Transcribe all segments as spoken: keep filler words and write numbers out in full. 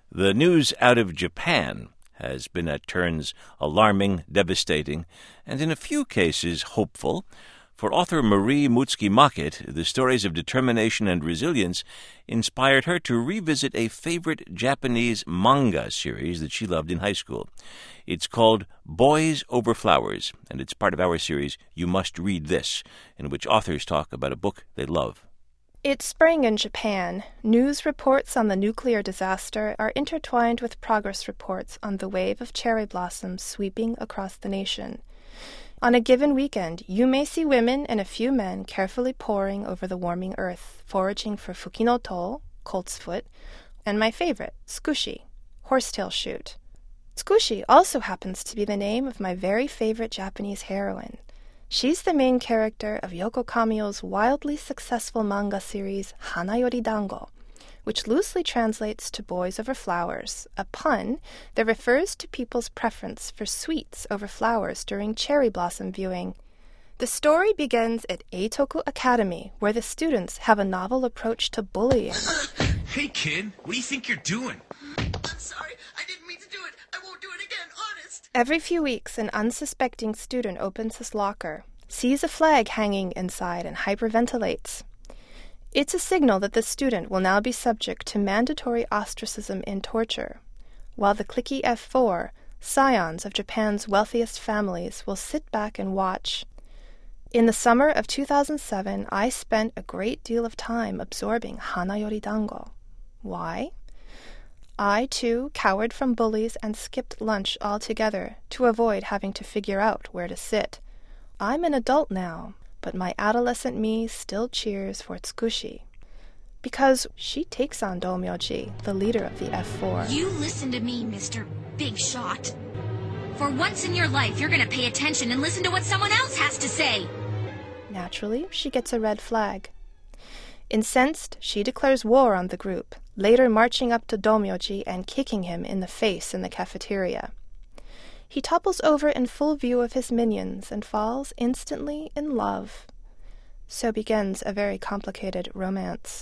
The news out of Japan has been at turns alarming, devastating, and in a few cases hopeful. For author Marie Mutsuki-Maki, the stories of determination and resilience inspired her to revisit a favorite Japanese manga series that she loved in high school. It's called Boys Over Flowers, and it's part of our series You Must Read This, in which authors talk about a book they love. It's spring in Japan. News reports on the nuclear disaster are intertwined with progress reports on the wave of cherry blossoms sweeping across the nation. On a given weekend, you may see women and a few men carefully poring over the warming earth, foraging for fukinoto, colt's foot, and my favorite, tsukushi, horsetail shoot. Tsukushi also happens to be the name of my very favorite Japanese heroine. She's the main character of Yoko Kamio's wildly successful manga series Hanayori Dango, which loosely translates to Boys Over Flowers, a pun that refers to people's preference for sweets over flowers during cherry blossom viewing. The story begins at Eitoku Academy, where the students have a novel approach to bullying. Hey, kid, what do you think you're doing? I'm sorry, I didn't mean to do it. I won't do it again, honest. Every few weeks, an unsuspecting student opens his locker, sees a flag hanging inside, and hyperventilates. It's a signal that the student will now be subject to mandatory ostracism and torture, while the cliquey F four, scions of Japan's wealthiest families, will sit back and watch. In the summer of two thousand seven, I spent a great deal of time absorbing Hanayori Dango. Why? I, too, cowered from bullies and skipped lunch altogether to avoid having to figure out where to sit. I'm an adult now, but my adolescent me still cheers for Tsukushi, because she takes on Domyoji, the leader of the F four. You listen to me, Mister Big Shot. For once in your life, you're going to pay attention and listen to what someone else has to say. Naturally, she gets a red flag. Incensed, she declares war on the group, later marching up to Domyoji and kicking him in the face in the cafeteria. He topples over in full view of his minions and falls instantly in love. So begins a very complicated romance.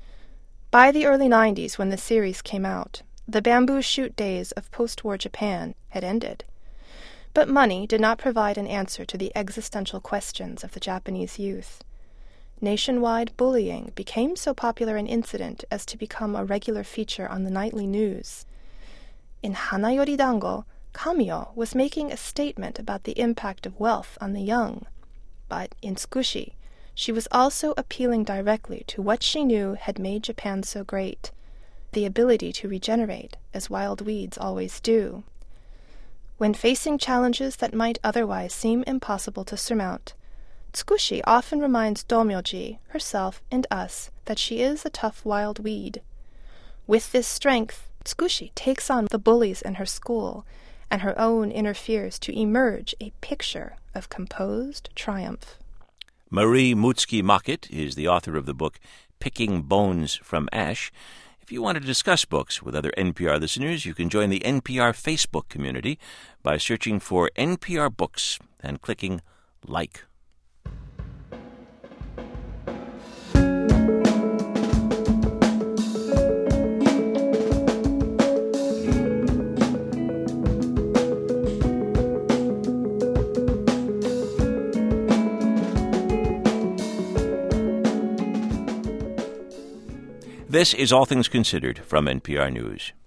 By the early nineties, when the series came out, the bamboo shoot days of post-war Japan had ended. But money did not provide an answer to the existential questions of the Japanese youth. Nationwide bullying became so popular an incident as to become a regular feature on the nightly news. In Hanayori Dango, Kamio was making a statement about the impact of wealth on the young. But in Tsukushi, she was also appealing directly to what she knew had made Japan so great, the ability to regenerate, as wild weeds always do. When facing challenges that might otherwise seem impossible to surmount, Tsukushi often reminds Domyoji, herself, and us that she is a tough wild weed. With this strength, Tsukushi takes on the bullies in her school, and her own inner fears to emerge a picture of composed triumph. Marie Mutsuki-Maki is the author of the book Picking Bones from Ash. If you want to discuss books with other N P R listeners, you can join the N P R Facebook community by searching for N P R Books and clicking Like. This is All Things Considered from N P R News.